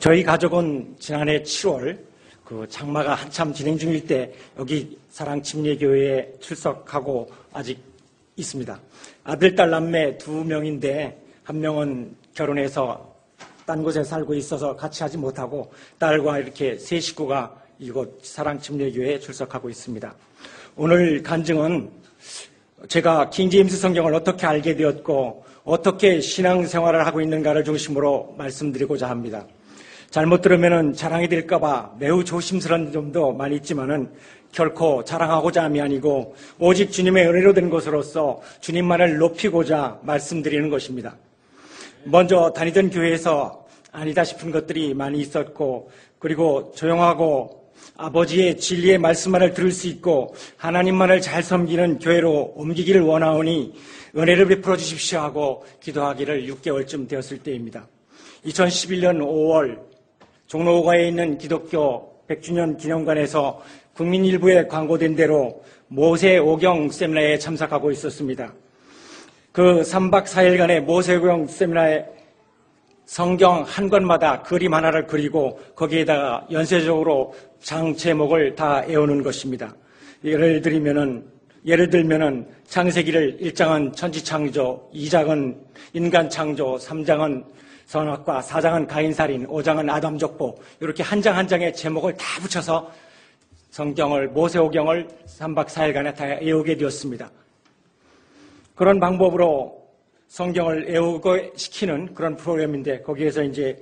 저희 가족은 지난해 7월 그 장마가 한참 진행 중일 때 여기 사랑침례교회에 출석하고 아직 있습니다. 아들, 딸, 남매 2명인데 한 명은 결혼해서 딴 곳에 살고 있어서 같이 하지 못하고 딸과 이렇게 세 식구가 이곳 사랑침례교회에 출석하고 있습니다. 오늘 간증은 제가 킹제임스 성경을 어떻게 알게 되었고 어떻게 신앙생활을 하고 있는가를 중심으로 말씀드리고자 합니다. 잘못 들으면 자랑이 될까봐 매우 조심스러운 점도 많이 있지만은 결코 자랑하고자 함이 아니고 오직 주님의 은혜로 된 것으로서 주님만을 높이고자 말씀드리는 것입니다. 먼저 다니던 교회에서 아니다 싶은 것들이 많이 있었고 그리고 조용하고 아버지의 진리의 말씀만을 들을 수 있고 하나님만을 잘 섬기는 교회로 옮기기를 원하오니 은혜를 베풀어 주십시오 하고 기도하기를 6개월쯤 되었을 때입니다. 2011년 5월 종로가에 있는 기독교 100주년 기념관에서 국민일보에 광고된 대로 모세오경 세미나에 참석하고 있었습니다. 그 3박 4일간의 모세오경 세미나에 성경 한 권마다 그림 하나를 그리고 거기에다가 연쇄적으로 장 제목을 다 외우는 것입니다. 예를 들면은 창세기를 1장은 천지창조, 2장은 인간창조, 3장은 선악과, 4장은 가인살인, 5장은 아담족보 이렇게 한 장 한 장의 제목을 다 붙여서 성경을 모세오경을 3박 4일간에 다 외우게 되었습니다. 그런 방법으로 성경을 외우게 시키는 그런 프로그램인데 거기에서 이제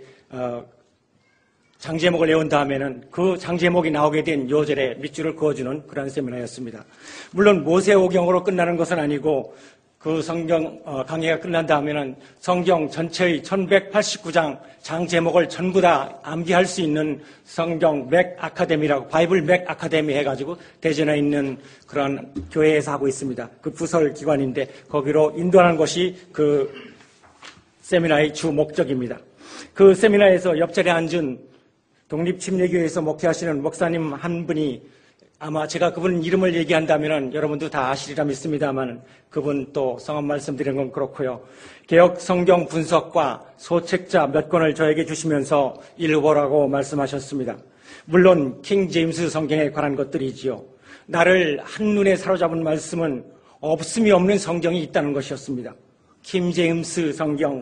장제목을 외운 다음에는 그 장제목이 나오게 된 요절에 밑줄을 그어주는 그런 세미나였습니다. 물론 모세오경으로 끝나는 것은 아니고 그 성경 강의가 끝난 다음에는 성경 전체의 1189장 장 제목을 전부 다 암기할 수 있는 성경 맥 아카데미라고 바이블 맥 아카데미 해가지고 대전에 있는 그런 교회에서 하고 있습니다. 그 부설 기관인데 거기로 인도하는 것이 그 세미나의 주 목적입니다. 그 세미나에서 옆자리에 앉은 독립침례교회에서 목회하시는 목사님 한 분이 아마 제가 그분 이름을 얘기한다면 여러분도 다 아시리라 믿습니다만 그분 또 성함 말씀드리는 건 그렇고요. 개역 성경 분석과 소책자 몇 권을 저에게 주시면서 읽어보라고 말씀하셨습니다. 물론 킹 제임스 성경에 관한 것들이지요. 나를 한눈에 사로잡은 말씀은 없음이 없는 성경이 있다는 것이었습니다. 킹 제임스 성경,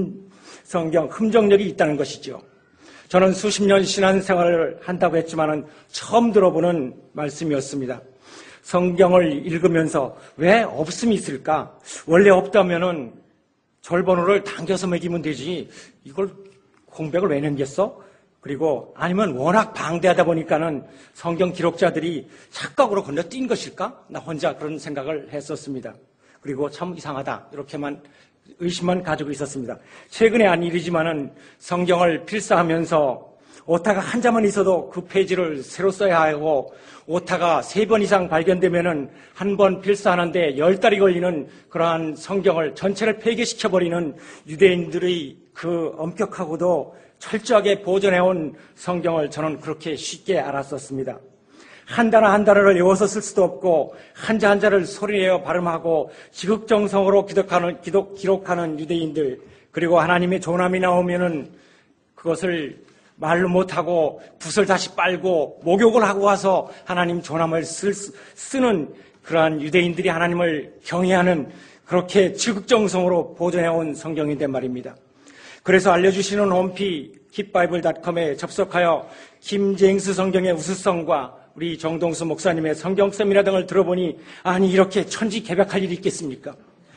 흠정력이 있다는 것이죠. 저는 수십 년 신앙생활을 한다고 했지만은 처음 들어보는 말씀이었습니다. 성경을 읽으면서 왜 없음이 있을까? 원래 없다면은 절번호를 당겨서 매기면 되지. 이걸 공백을 왜 남겼어? 그리고 아니면 워낙 방대하다 보니까는 성경 기록자들이 착각으로 건너뛴 것일까? 나 혼자 그런 생각을 했었습니다. 그리고 참 이상하다. 이렇게만 의심만 가지고 있었습니다. 최근에 한 일이지만은 성경을 필사하면서 오타가 한 자만 있어도 그 페이지를 새로 써야 하고 오타가 3번 이상 발견되면은 한 번 필사하는데 10달이 걸리는 그러한 성경을 전체를 폐기시켜버리는 유대인들의 그 엄격하고도 철저하게 보존해온 성경을 저는 그렇게 쉽게 알았었습니다. 한 단어 한 단어를 외워서 쓸 수도 없고 한자 한자를 소리내어 발음하고 지극정성으로 기록하는 유대인들 그리고 하나님의 조남이 나오면은 그것을 말로 못하고 붓을 다시 빨고 목욕을 하고 와서 하나님 조남을 쓰는 그러한 유대인들이 하나님을 경외하는 그렇게 지극정성으로 보존해온 성경인데 말입니다. 그래서 알려주시는 홈피 깃바이블.com에 접속하여 김제임스 성경의 우수성과 우리 정동수 목사님의 성경 세미나 등을 들어보니 아니 이렇게 천지개벽할 일이 있겠습니까?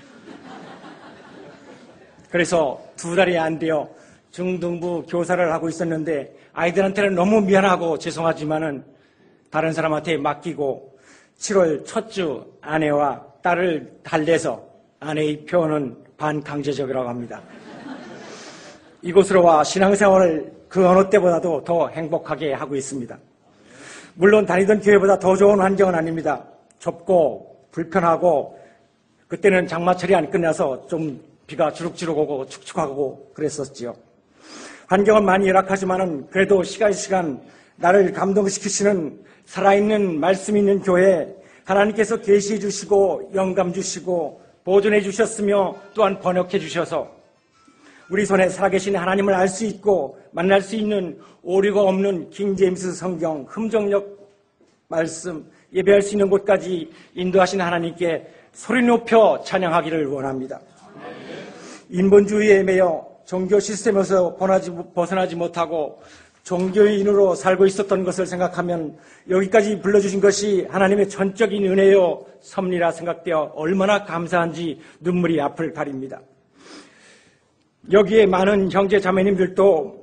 그래서 2달이 안 되어 중등부 교사를 하고 있었는데 아이들한테는 너무 미안하고 죄송하지만은 다른 사람한테 맡기고 7월 첫 주 아내와 딸을 달래서 아내의 표현은 반강제적이라고 합니다. 이곳으로 와 신앙생활을 그 어느 때보다도 더 행복하게 하고 있습니다. 물론 다니던 교회보다 더 좋은 환경은 아닙니다. 좁고 불편하고 그때는 장마철이 안 끝나서 좀 비가 주룩주룩 오고 축축하고 그랬었지요. 환경은 많이 열악하지만은 그래도 시간 나를 감동시키시는 살아있는 말씀 있는 교회 하나님께서 계시해 주시고 영감 주시고 보존해 주셨으며 또한 번역해 주셔서 우리 손에 살아계신 하나님을 알 수 있고 만날 수 있는 오류가 없는 킹 제임스 성경, 흠정력 말씀, 예배할 수 있는 곳까지 인도하신 하나님께 소리 높여 찬양하기를 원합니다. 인본주의에 매여 종교 시스템에서 벗어나지 못하고 종교인으로 살고 있었던 것을 생각하면 여기까지 불러주신 것이 하나님의 전적인 은혜요 섭리라 생각되어 얼마나 감사한지 눈물이 앞을 가립니다. 여기에 많은 형제 자매님들도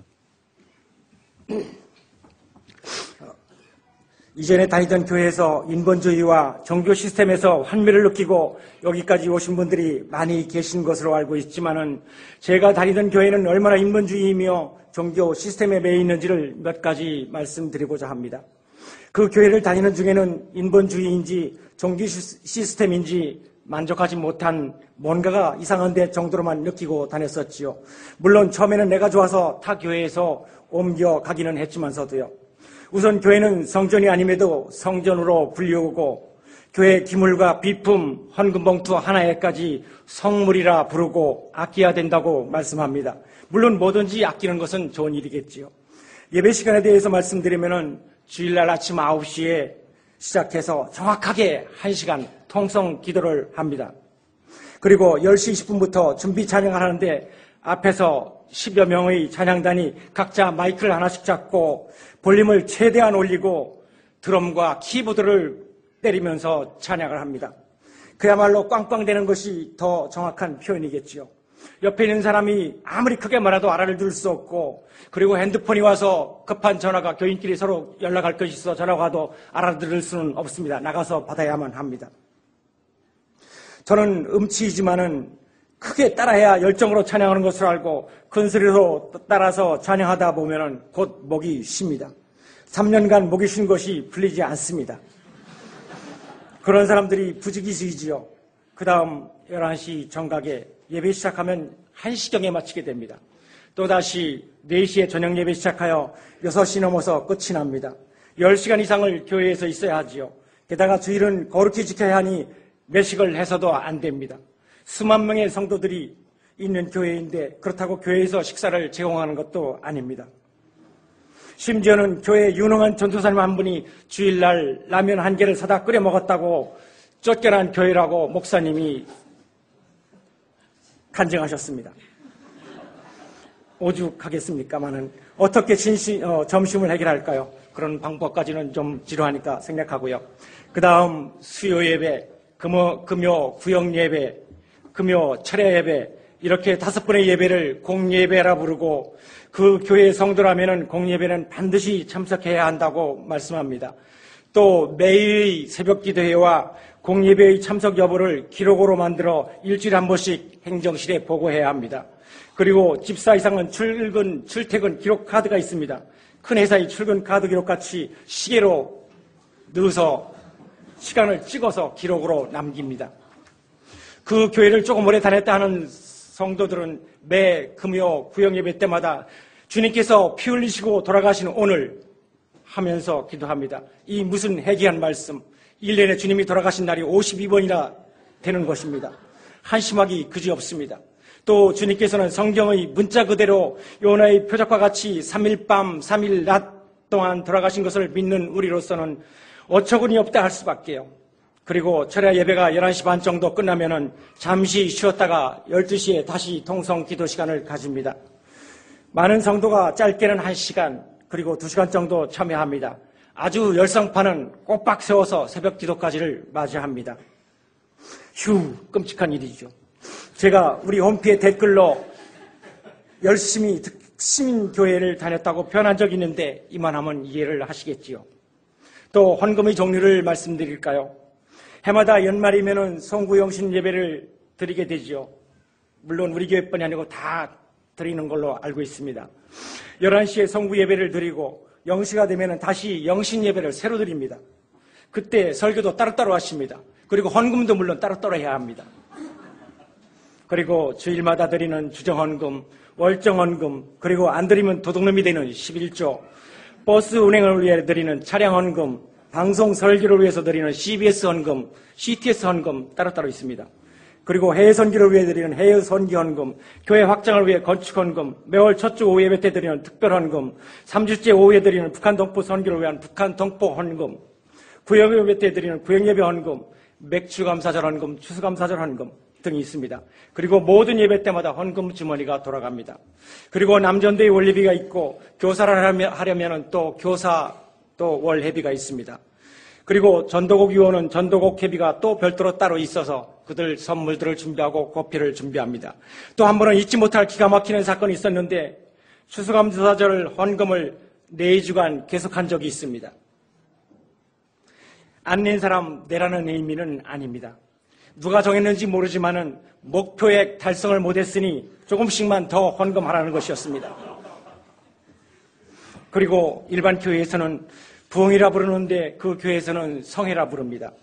이전에 다니던 교회에서 인본주의와 종교 시스템에서 환멸을 느끼고 여기까지 오신 분들이 많이 계신 것으로 알고 있지만은 제가 다니던 교회는 얼마나 인본주의이며 종교 시스템에 매여 있는지를 몇 가지 말씀드리고자 합니다. 그 교회를 다니는 중에는 인본주의인지 종교 시스템인지 만족하지 못한 뭔가가 이상한데 정도로만 느끼고 다녔었지요. 물론 처음에는 내가 좋아서 타 교회에서 옮겨가기는 했지만서도요. 우선 교회는 성전이 아님에도 성전으로 불리우고 교회 기물과 비품, 헌금봉투 하나에까지 성물이라 부르고 아껴야 된다고 말씀합니다. 물론 뭐든지 아끼는 것은 좋은 일이겠지요. 예배 시간에 대해서 말씀드리면은 주일날 아침 9시에 시작해서 정확하게 1시간 통성 기도를 합니다. 그리고 10시 20분부터 준비 찬양을 하는데 앞에서 10여 명의 찬양단이 각자 마이크를 하나씩 잡고 볼륨을 최대한 올리고 드럼과 키보드를 때리면서 찬양을 합니다. 그야말로 꽝꽝대는 것이 더 정확한 표현이겠지요. 옆에 있는 사람이 아무리 크게 말해도 알아들 수 없고 그리고 핸드폰이 와서 급한 전화가 교인끼리 서로 연락할 것이 있어 전화가 와도 알아들을 수는 없습니다. 나가서 받아야만 합니다. 저는 음치이지만은 크게 따라해야 열정으로 찬양하는 것을 알고 큰 소리로 따라서 찬양하다 보면은 곧 목이 쉽니다. 3년간 목이 쉰 것이 풀리지 않습니다. 그런 사람들이 부지기수이지요. 그 다음 11시 정각에 예배 시작하면 1시경에 마치게 됩니다. 또다시 4시에 저녁 예배 시작하여 6시 넘어서 끝이 납니다. 10시간 이상을 교회에서 있어야 하지요. 게다가 주일은 거룩히 지켜야 하니 매식을 해서도 안 됩니다. 수만 명의 성도들이 있는 교회인데 그렇다고 교회에서 식사를 제공하는 것도 아닙니다. 심지어는 교회 유능한 전도사님 한 분이 주일날 라면 1개를 사다 끓여 먹었다고 쫓겨난 교회라고 목사님이 간증하셨습니다. 오죽하겠습니까마는 어떻게 점심을 해결할까요? 그런 방법까지는 좀 지루하니까 생략하고요. 그 다음 수요 예배, 금요 구역 예배, 금요 철야 예배 이렇게 5번의 예배를 공예배라 부르고 그 교회의 성도라면은 공예배는 반드시 참석해야 한다고 말씀합니다. 또 매일 새벽 기도회와 공예배의 참석 여부를 기록으로 만들어 일주일에 한 번씩 행정실에 보고해야 합니다. 그리고 집사 이상은 출퇴근 기록 카드가 있습니다. 큰 회사의 출근 카드 기록같이 시계로 넣어서 시간을 찍어서 기록으로 남깁니다. 그 교회를 조금 오래 다녔다 하는 성도들은 매 금요 구역 예배 때마다 주님께서 피 흘리시고 돌아가신 오늘 하면서 기도합니다. 이 무슨 해괴한 말씀. 1년에 주님이 돌아가신 날이 52번이나 되는 것입니다. 한심하기 그지없습니다. 또 주님께서는 성경의 문자 그대로 요나의 표적과 같이 3일 밤 3일 낮 동안 돌아가신 것을 믿는 우리로서는 어처구니 없다 할 수밖에요. 그리고 철야 예배가 11시 반 정도 끝나면은 잠시 쉬었다가 12시에 다시 통성 기도 시간을 가집니다. 많은 성도가 짧게는 1시간 그리고 2시간 정도 참여합니다. 아주 열성파는 꼬박 세워서 새벽 기도까지를 맞이합니다. 휴, 끔찍한 일이죠. 제가 우리 홈피에 댓글로 열심히 시민교회를 다녔다고 표현한 적이 있는데 이만하면 이해를 하시겠지요. 또 헌금의 종류를 말씀드릴까요? 해마다 연말이면은 송구영신 예배를 드리게 되지요. 물론 우리 교회뿐이 아니고 다 드리는 걸로 알고 있습니다. 11시에 송구 예배를 드리고 0시가 되면은 다시 영신 예배를 새로 드립니다. 그때 설교도 따로따로 하십니다. 그리고 헌금도 물론 따로따로 해야 합니다. 그리고 주일마다 드리는 주정헌금, 월정헌금, 그리고 안 드리면 도둑놈이 되는 11조, 버스 운행을 위해 드리는 차량헌금, 방송 설교를 위해서 드리는 CBS 헌금, CTS 헌금 따로따로 있습니다. 그리고 해외 선교를 위해 드리는 해외 선교 헌금, 교회 확장을 위해 건축 헌금, 매월 첫 주 오후 예배 때 드리는 특별 헌금, 3주째 오후에 드리는 북한 동포 선교를 위한 북한 동포 헌금, 구역 예배 때 드리는 구역 예배 헌금, 맥주 감사절 헌금, 추수 감사절 헌금 등이 있습니다. 그리고 모든 예배 때마다 헌금 주머니가 돌아갑니다. 그리고 남전도의 원리비가 있고 교사를 하려면 또 교사 또 월회비가 있습니다. 그리고 전도국 위원은 전도국 회비가 또 별도로 따로 있어서 그들 선물들을 준비하고 고피를 준비합니다. 또 한 번은 잊지 못할 기가 막히는 사건이 있었는데 추수감사절 헌금을 4주간 계속한 적이 있습니다. 안 낸 사람 내라는 의미는 아닙니다. 누가 정했는지 모르지만은 목표액 달성을 못했으니 조금씩만 더 헌금하라는 것이었습니다. 그리고 일반 교회에서는 부흥이라 부르는데 그 교회에서는 성회라 부릅니다.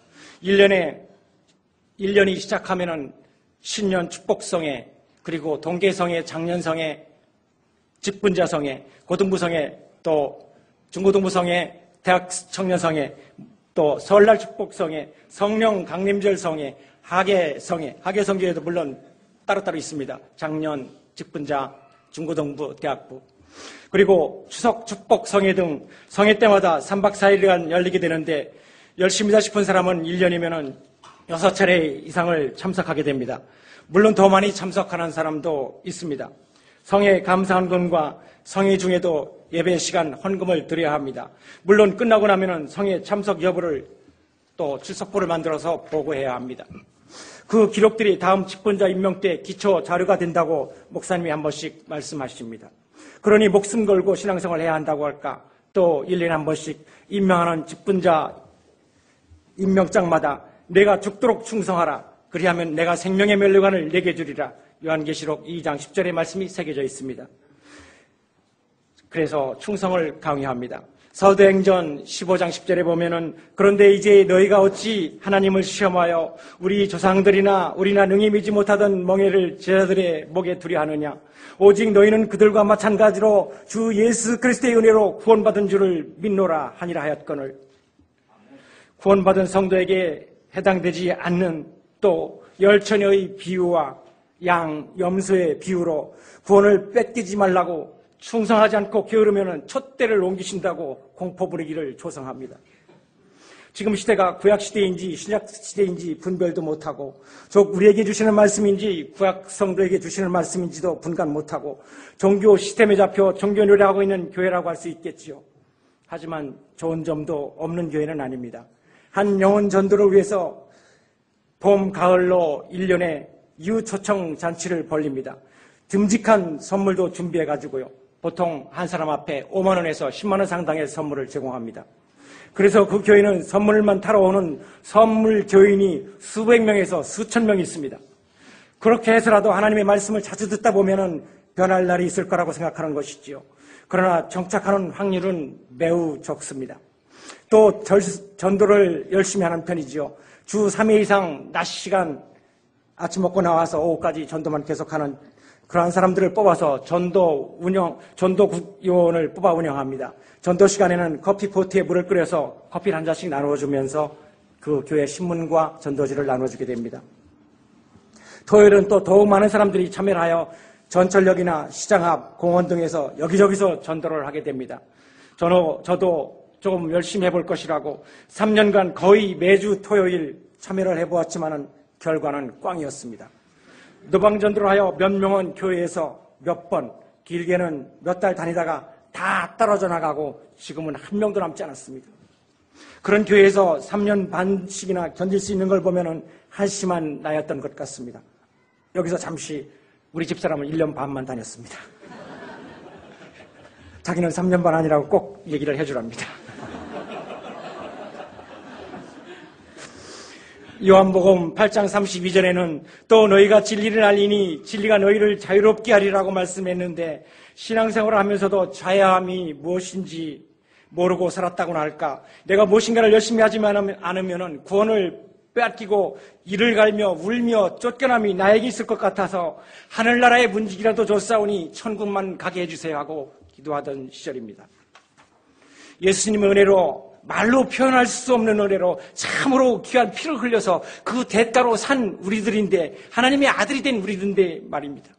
1년이 시작하면은 신년 축복성회, 그리고 동계성회, 장년성회, 직분자성회, 고등부성회, 또 중고등부성회, 대학 청년성회, 또 설날 축복성회, 성령 강림절성회, 하계성회, 하계성교회도 물론 따로따로 있습니다. 장년, 직분자, 중고등부, 대학부. 그리고 추석 축복성회 등 성회 때마다 3박 4일간 열리게 되는데 열심이다 싶은 사람은 1년이면 6차례 이상을 참석하게 됩니다. 물론 더 많이 참석하는 사람도 있습니다. 성회 감사헌금과 성회 중에도 예배 시간 헌금을 드려야 합니다. 물론 끝나고 나면 성회 참석 여부를 또 출석부를 만들어서 보고해야 합니다. 그 기록들이 다음 직분자 임명 때 기초 자료가 된다고 목사님이 한 번씩 말씀하십니다. 그러니 목숨 걸고 신앙생활을 해야 한다고 할까? 또 1년에 한 번씩 임명하는 직분자 임명장마다 내가 죽도록 충성하라. 그리하면 내가 생명의 면류관을 내게 주리라. 요한계시록 2장 10절의 말씀이 새겨져 있습니다. 그래서 충성을 강요합니다. 사도행전 15장 10절에 보면은 그런데 이제 너희가 어찌 하나님을 시험하여 우리 조상들이나 우리나 능히 믿지 못하던 멍에를 제자들의 목에 두려 하느냐. 오직 너희는 그들과 마찬가지로 주 예수 그리스도의 은혜로 구원받은 줄을 믿노라 하니라 하였거늘. 구원받은 성도에게 해당되지 않는 또 열처녀의 비유와 양, 염소의 비유로 구원을 뺏기지 말라고 충성하지 않고 게으르면 촛대를 옮기신다고 공포 부리기를 조성합니다. 지금 시대가 구약 시대인지 신약 시대인지 분별도 못하고 우리에게 주시는 말씀인지 구약 성도에게 주시는 말씀인지도 분간 못하고 종교 시스템에 잡혀 종교 노래하고 있는 교회라고 할 수 있겠지요. 하지만 좋은 점도 없는 교회는 아닙니다. 한 영혼 전도를 위해서 봄, 가을로 1년에 유초청 잔치를 벌립니다. 듬직한 선물도 준비해가지고요. 보통 한 사람 앞에 5만 원에서 10만 원 상당의 선물을 제공합니다. 그래서 그 교회는 선물만 타러 오는 선물 교인이 수백 명에서 수천 명이 있습니다. 그렇게 해서라도 하나님의 말씀을 자주 듣다 보면은 변할 날이 있을 거라고 생각하는 것이지요. 그러나 정착하는 확률은 매우 적습니다. 또 전도를 열심히 하는 편이지요. 주 3회 이상 낮 시간 아침 먹고 나와서 오후까지 전도만 계속하는 그러한 사람들을 뽑아서 전도국 요원을 뽑아 운영합니다. 전도 시간에는 커피 포트에 물을 끓여서 커피를 한 잔씩 나누어주면서 그 교회 신문과 전도지를 나눠주게 됩니다. 토요일은 또 더욱 많은 사람들이 참여를 하여 전철역이나 시장 앞, 공원 등에서 여기저기서 전도를 하게 됩니다. 저도 조금 열심히 해볼 것이라고 3년간 거의 매주 토요일 참여를 해보았지만 결과는 꽝이었습니다. 노방전도를 하여 몇 명은 교회에서 몇 번, 길게는 몇 달 다니다가 다 떨어져 나가고 지금은 한 명도 남지 않았습니다. 그런 교회에서 3년 반씩이나 견딜 수 있는 걸 보면은 한심한 나였던 것 같습니다. 여기서 잠시 우리 집사람은 1년 반만 다녔습니다. 자기는 3년 반 아니라고 꼭 얘기를 해주랍니다. 요한복음 8장 32절에는 또 너희가 진리를 알리니 진리가 너희를 자유롭게 하리라고 말씀했는데 신앙생활을 하면서도 자유함이 무엇인지 모르고 살았다고나 할까? 내가 무엇인가를 열심히 하지 않으면 구원을 빼앗기고 이를 갈며 울며 쫓겨남이 나에게 있을 것 같아서 하늘나라의 문직이라도 줬사오니 천국만 가게 해주세요 하고 기도하던 시절입니다. 예수님의 은혜로 말로 표현할 수 없는 은혜로 참으로 귀한 피를 흘려서 그 대가로 산 우리들인데, 하나님의 아들이 된 우리들인데 말입니다.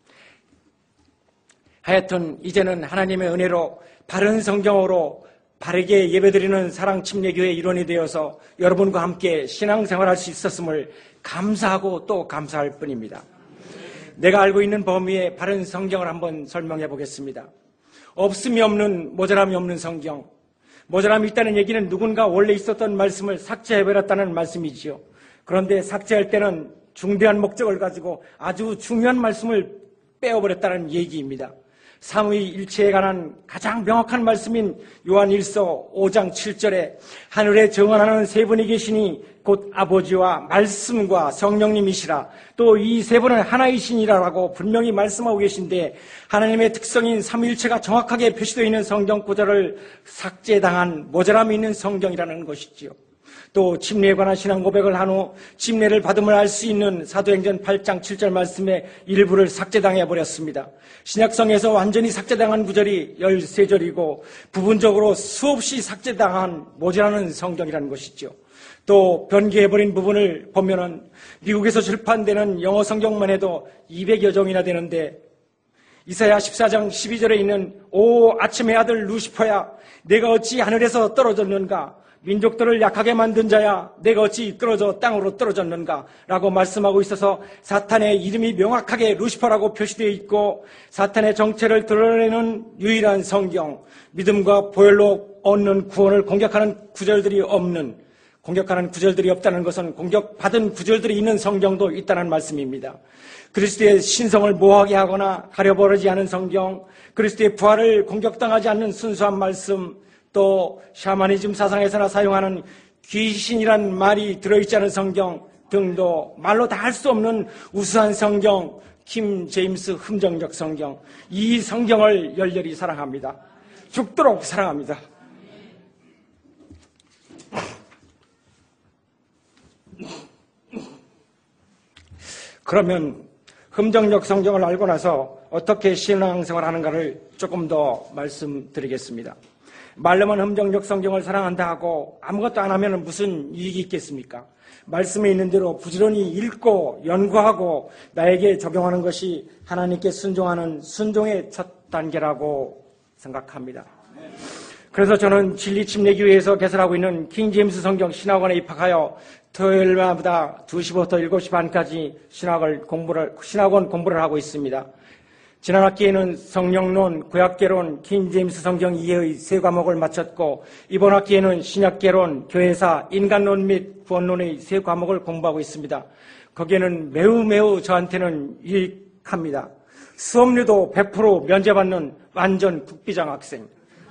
하여튼 이제는 하나님의 은혜로 바른 성경으로 바르게 예배드리는 사랑침례교회 일원이 되어서 여러분과 함께 신앙생활할 수 있었음을 감사하고 또 감사할 뿐입니다. 내가 알고 있는 범위의 바른 성경을 한번 설명해 보겠습니다. 없음이 없는, 모자람이 없는 성경. 모자람이 있다는 얘기는 누군가 원래 있었던 말씀을 삭제해버렸다는 말씀이지요. 그런데 삭제할 때는 중대한 목적을 가지고 아주 중요한 말씀을 빼어버렸다는 얘기입니다. 삼위일체에 관한 가장 명확한 말씀인 요한일서 5장 7절에 하늘에 정언하는 세 분이 계시니 곧 아버지와 말씀과 성령님이시라. 또 이 세 분은 하나이시니라라고 분명히 말씀하고 계신데, 하나님의 특성인 삼위일체가 정확하게 표시되어 있는 성경 구절을 삭제당한 모자람이 있는 성경이라는 것이지요. 또 침례에 관한 신앙 고백을 한 후 침례를 받음을 알 수 있는 사도행전 8장 7절 말씀의 일부를 삭제당해 버렸습니다. 신약성에서 완전히 삭제당한 구절이 13절이고 부분적으로 수없이 삭제당한 모자라는 성경이라는 것이죠. 또 변개해버린 부분을 보면은 미국에서 출판되는 영어 성경만 해도 200여 종이나 되는데, 이사야 14장 12절에 있는 오 아침의 아들 루시퍼야, 내가 어찌 하늘에서 떨어졌는가, 민족들을 약하게 만든 자야, 내가 어찌 떨어져 땅으로 떨어졌는가 라고 말씀하고 있어서 사탄의 이름이 명확하게 루시퍼라고 표시되어 있고, 사탄의 정체를 드러내는 유일한 성경, 믿음과 보혈로 얻는 구원을 공격하는 구절들이 없다는 것은 공격받은 구절들이 있는 성경도 있다는 말씀입니다. 그리스도의 신성을 모호하게 하거나 가려버리지 않은 성경, 그리스도의 부활을 공격당하지 않는 순수한 말씀, 또 샤머니즘 사상에서나 사용하는 귀신이란 말이 들어있지 않은 성경 등도 말로 다 할 수 없는 우수한 성경, 킴 제임스 흠정역 성경, 이 성경을 열렬히 사랑합니다. 죽도록 사랑합니다. 그러면 흠정역 성경을 알고 나서 어떻게 신앙생활 하는가를 조금 더 말씀드리겠습니다. 말로만 흠정역 성경을 사랑한다 하고 아무것도 안 하면 무슨 이익이 있겠습니까? 말씀에 있는 대로 부지런히 읽고 연구하고 나에게 적용하는 것이 하나님께 순종하는 순종의 첫 단계라고 생각합니다. 그래서 저는 진리침례교회에서 개설하고 있는 킹제임스 성경 신학원에 입학하여 토요일마다 2시부터 7시 반까지 신학원 공부를 하고 있습니다. 지난 학기에는 성령론, 구약개론, 킹제임스 성경 이해의 세 과목을 마쳤고, 이번 학기에는 신약개론, 교회사, 인간론 및 구원론의 세 과목을 공부하고 있습니다. 거기에는 매우 저한테는 유익합니다. 수업료도 100% 면제받는 완전 국비장 학생.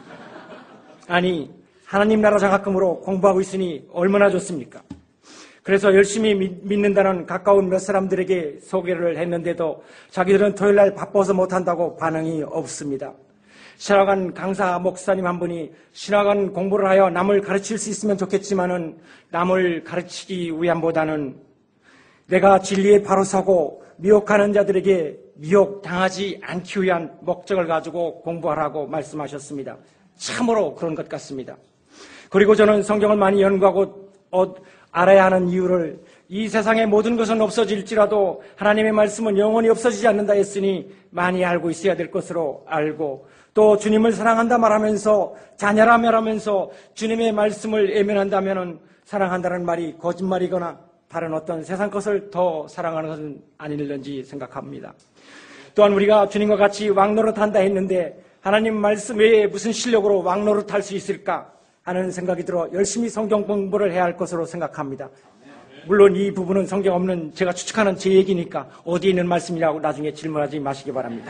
아니, 하나님 나라 장학금으로 공부하고 있으니 얼마나 좋습니까? 그래서 열심히 믿는다는 가까운 몇 사람들에게 소개를 했는데도 자기들은 토요일날 바빠서 못한다고 반응이 없습니다. 신학원 강사 목사님 한 분이 신학원 공부를 하여 남을 가르칠 수 있으면 좋겠지만은 남을 가르치기 위함보다는 내가 진리에 바로 서고 미혹하는 자들에게 미혹당하지 않기 위한 목적을 가지고 공부하라고 말씀하셨습니다. 참으로 그런 것 같습니다. 그리고 저는 성경을 많이 연구하고 알아야 하는 이유를, 이 세상의 모든 것은 없어질지라도 하나님의 말씀은 영원히 없어지지 않는다 했으니 많이 알고 있어야 될 것으로 알고, 또 주님을 사랑한다 말하면서 자녀라 말하면서 주님의 말씀을 외면한다면 사랑한다는 말이 거짓말이거나 다른 어떤 세상 것을 더 사랑하는 것은 아닐는지 생각합니다. 또한 우리가 주님과 같이 왕노릇한다 했는데 하나님 말씀 외에 무슨 실력으로 왕노릇할 수 있을까 하는 생각이 들어 열심히 성경 공부를 해야 할 것으로 생각합니다. 물론 이 부분은 성경 없는 제가 추측하는 제 얘기니까 어디에 있는 말씀이라고 나중에 질문하지 마시기 바랍니다.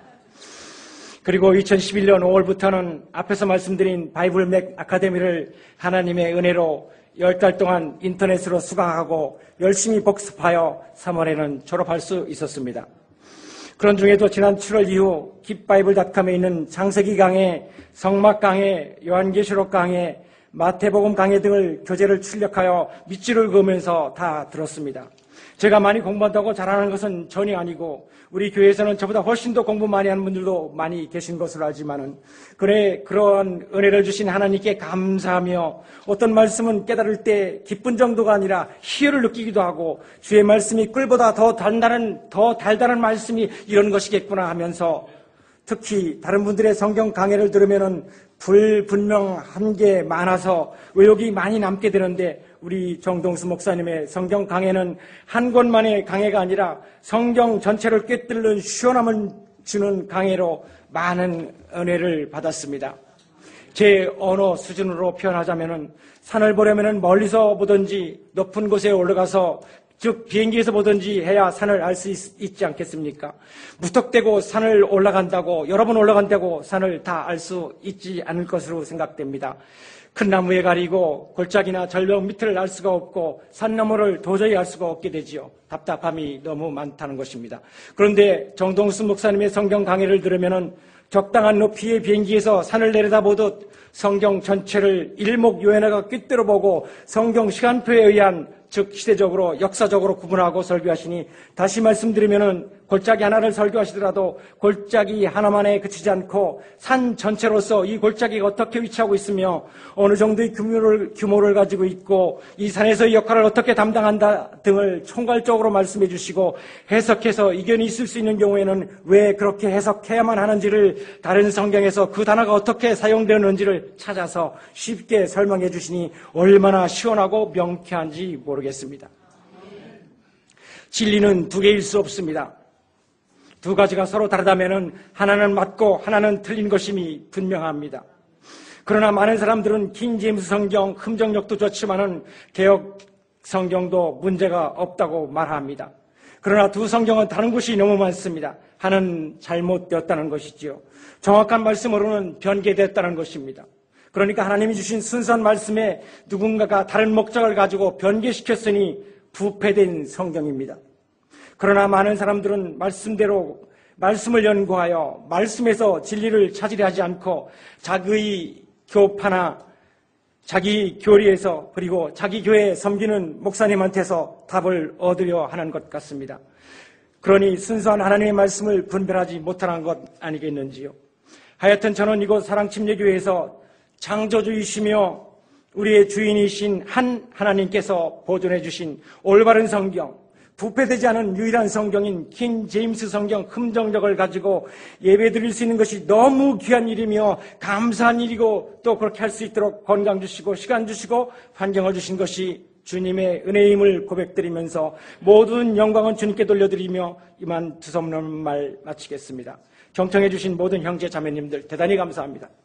그리고 2011년 5월부터는 앞에서 말씀드린 바이블 맥 아카데미를 하나님의 은혜로 10달 동안 인터넷으로 수강하고 열심히 복습하여 3월에는 졸업할 수 있었습니다. 그런 중에도 지난 7월 이후 깃바이블닷컴에 있는 창세기 강해, 성막 강해, 요한계시록 강해, 마태복음 강해 등을 교재를 출력하여 밑줄을 그으면서 다 들었습니다. 제가 많이 공부한다고 잘하는 것은 전혀 아니고 우리 교회에서는 저보다 훨씬 더 공부 많이 하는 분들도 많이 계신 것으로 알지만은 그러한 은혜를 주신 하나님께 감사하며 어떤 말씀은 깨달을 때 기쁜 정도가 아니라 희열을 느끼기도 하고 주의 말씀이 꿀보다 더 달달한 말씀이 이런 것이겠구나 하면서 특히 다른 분들의 성경 강해를 들으면은 불분명한 게 많아서 의욕이 많이 남게 되는데 우리 정동수 목사님의 성경 강해는 한 권만의 강해가 아니라 성경 전체를 꿰뚫는 시원함을 주는 강해로 많은 은혜를 받았습니다. 제 언어 수준으로 표현하자면은 산을 보려면은 멀리서 보든지 높은 곳에 올라가서 즉 비행기에서 보든지 해야 산을 알 수 있지 않겠습니까? 무턱대고 산을 올라간다고 여러 번 올라간다고 산을 다 알 수 있지 않을 것으로 생각됩니다. 큰 나무에 가리고 골짜기나 절벽 밑을 알 수가 없고 산 너머를 도저히 알 수가 없게 되지요. 답답함이 너무 많다는 것입니다. 그런데 정동수 목사님의 성경 강해를 들으면은 적당한 높이의 비행기에서 산을 내려다보듯 성경 전체를 일목요연하게 꿰뚫어 보고 성경 시간표에 의한 즉 시대적으로 역사적으로 구분하고 설교하시니 다시 말씀드리면은 골짜기 하나를 설교하시더라도 골짜기 하나만에 그치지 않고 산 전체로서 이 골짜기가 어떻게 위치하고 있으며 어느 정도의 규모를 가지고 있고 이 산에서의 역할을 어떻게 담당한다 등을 총괄적으로 말씀해 주시고 해석해서 이견이 있을 수 있는 경우에는 왜 그렇게 해석해야만 하는지를 다른 성경에서 그 단어가 어떻게 사용되었는지를 찾아서 쉽게 설명해 주시니 얼마나 시원하고 명쾌한지 모르겠습니다. 진리는 두 개일 수 없습니다. 두 가지가 서로 다르다면 하나는 맞고 하나는 틀린 것임이 분명합니다. 그러나 많은 사람들은 킹 제임스 성경 흠정력도 좋지만은 개역 성경도 문제가 없다고 말합니다. 그러나 두 성경은 다른 것이 너무 많습니다. 하나는 잘못되었다는 것이지요. 정확한 말씀으로는 변개되었다는 것입니다. 그러니까 하나님이 주신 순수한 말씀에 누군가가 다른 목적을 가지고 변개시켰으니 부패된 성경입니다. 그러나 많은 사람들은 말씀대로 말씀을 연구하여 말씀에서 진리를 찾으려 하지 않고 자기의 교파나 자기 교리에서 그리고 자기 교회 섬기는 목사님한테서 답을 얻으려 하는 것 같습니다. 그러니 순수한 하나님의 말씀을 분별하지 못하는 것 아니겠는지요. 하여튼 저는 이곳 사랑침례교회에서 창조주이시며 우리의 주인이신 한 하나님께서 보존해 주신 올바른 성경, 부패되지 않은 유일한 성경인 킹 제임스 성경 흠정력을 가지고 예배 드릴 수 있는 것이 너무 귀한 일이며 감사한 일이고 또 그렇게 할 수 있도록 건강 주시고 시간 주시고 환경을 주신 것이 주님의 은혜임을 고백드리면서 모든 영광은 주님께 돌려드리며 이만 두서없는 말 마치겠습니다. 경청해 주신 모든 형제 자매님들 대단히 감사합니다.